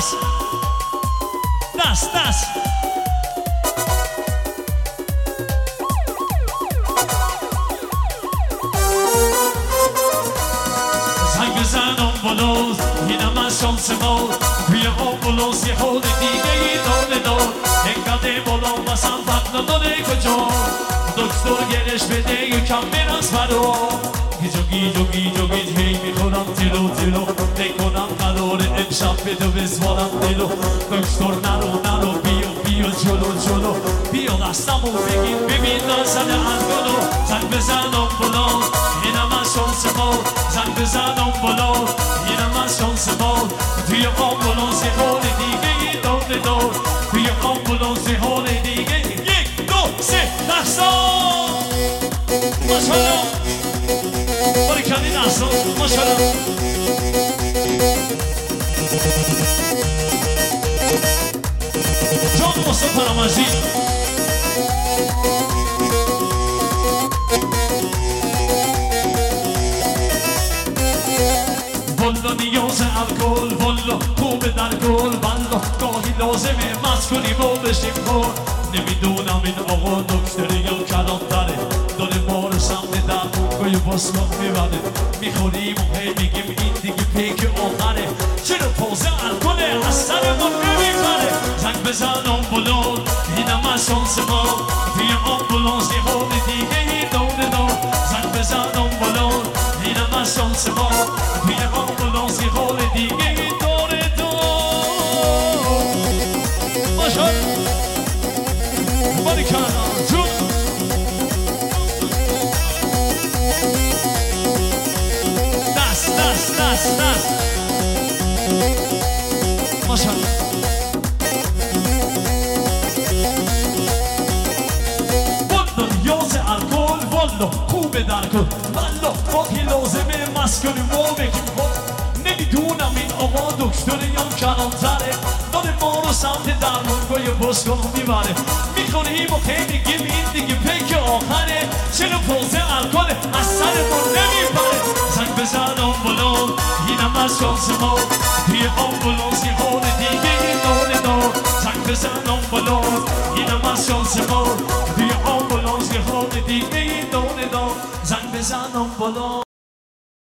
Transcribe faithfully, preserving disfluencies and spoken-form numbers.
دست دست دست زنگ بزن آمبولانس اینم از شانس ما توی آمبولانس یه حال دیگه ای دانه دار انقدر بالا بسم فقط نداره کجا دکتر گرش بده یکم برس برا گیجو گیجو گیجو گیج هی میخورم تلو تلو نکنم قرار امشب بدو بزوارم دلو دکتر نرو نرو بیا بیا جلو جلو بیا دستمو بگیر ببین نزده انگلو زنگ بزن آمبولانس اینم از شانس ما زنگ بزن آمبولانس اینم از شانس ما توی آمبولانس یه حال دیگه ای داده دار توی آمبولانس یه حال دیگه یک دو سه دستا ماشالله باری کردی دستا ماشالله جان مصطفی فرامرزی والا نیاز الکل والا خوبه در گل والا گاهی لازمه مست کنیم و بشیم کن نمیدونم این آقا دکتر یا کلانتره داره ما رو سمت درمونگاه باسکان میبره میخوریم و هی میگیم این دیگه پیک آخره چرا پازه الکله از سرمون نمیبره زنگ بزن آمبولانس اینم از شانس ما توی آمبولانس یه حال دیگه ای دونه دار زنگ بزن آمبولانس اینم از شانس ما توی آمبولانس یه حال دیگه ای دونه دار ماشالله باری کردم جون دست دست دست دست ماشالله والا نیاز الکل والا خوبه در کل والا باقی لازمه مست کنیم و بگیم نمیدونم این آقا دکتر یا کلانتره داره ما رو سمت درمونگاه باسکان میبره میخوریم و خیلی میگیم این دیگه پیک آخره چرا پوزه الکل از سرمون نمیبره زنگ بزن آمبولانس اینم از شانس ما توی آمبولانس یه حال دیگه این داره دار زنگ بزن آمبولانس اینم از شانس ما توی آمبولانس یه حال دیگه این داره دار زنگ بزن آمبولانس